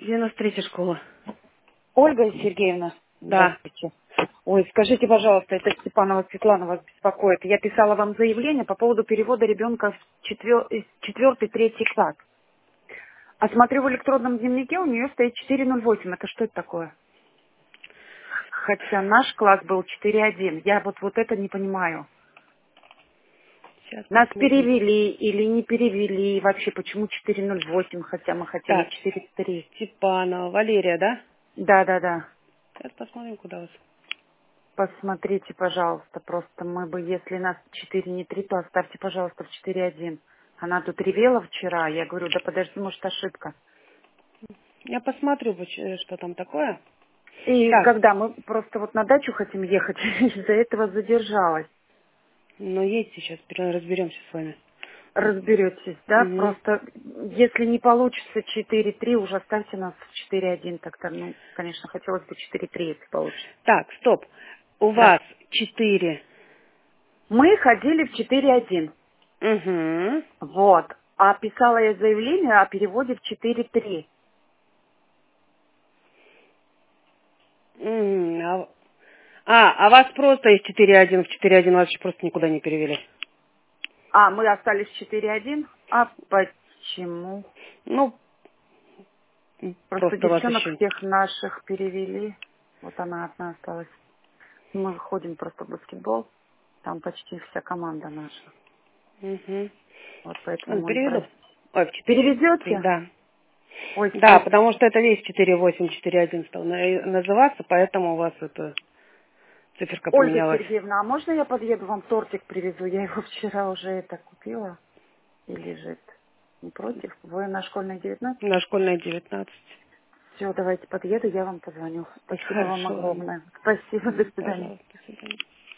93-я школа. Ольга Сергеевна, Да. здравствуйте. Ой, скажите, пожалуйста, это Степанова Светлана вас беспокоит. Я писала вам заявление по поводу перевода ребенка в четвертый, третий класс. А смотрю, в электронном дневнике у нее стоит 408. Это что это такое? Хотя наш класс был 4.1. Я вот это не понимаю. Сейчас Нас посмотрим. перевели или не перевели? И вообще, почему 408, хотя мы хотели Так, 4.3? Степанова, Валерия, да? Да. Сейчас посмотрим, куда вас. Посмотрите, пожалуйста, просто мы бы, если нас 4 не 3, то оставьте, пожалуйста, в 4.1. Она тут ревела вчера, я говорю, да подожди, может, ошибка. Я посмотрю, что там такое. И Так, когда мы просто вот на дачу хотим ехать, из-за этого задержалась. ну едьте сейчас, разберемся с вами. Разберетесь, да? Угу. Просто если не получится 4.3, уже оставьте нас в 4.1. Так-то, ну, конечно, хотелось бы 4.3, если получится. Так, стоп. У Да. вас 4. Мы ходили в 4.1. Угу. Вот. А писала я заявление о переводе в 4.3. А вас просто из 4.1 в 4.1 вас еще просто никуда не перевели. А, мы остались в 4.1? А почему? Ну, Просто просто вас девчонок еще... всех наших перевели. Вот она одна осталась. Мы ходим просто в баскетбол. Там почти вся команда наша. Угу. Вот поэтому Ну, мы переведу. прости. Ой, в 4.3, Перевезете? да. Ой, Да, спасибо. потому что это весь 4.8, 4.1 стал называться, поэтому у вас эта циферка Ольга поменялась. Сергеевна, а можно я подъеду, вам тортик привезу? Я его вчера уже это купила и лежит. Не против? Вы на школьной 19? На школьной 19. Все, давайте подъеду, я вам позвоню. Спасибо вам Хорошо. огромное. Спасибо, до свидания. Пожалуйста, до свидания.